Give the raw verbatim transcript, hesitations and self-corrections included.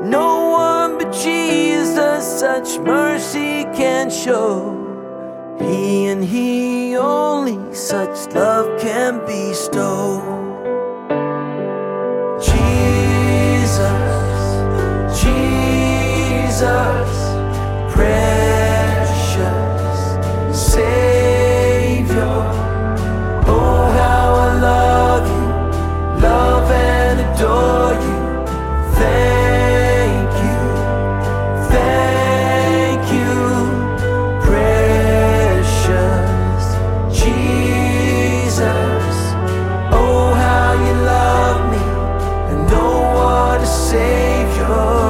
No one but Jesus such mercy can show. He and He only such love can bestow. Jesus, Jesus, precious Savior. Oh, how I love you, love and adore you. Thank you, thank you, precious Jesus. Oh, how you love me, and know what a Savior.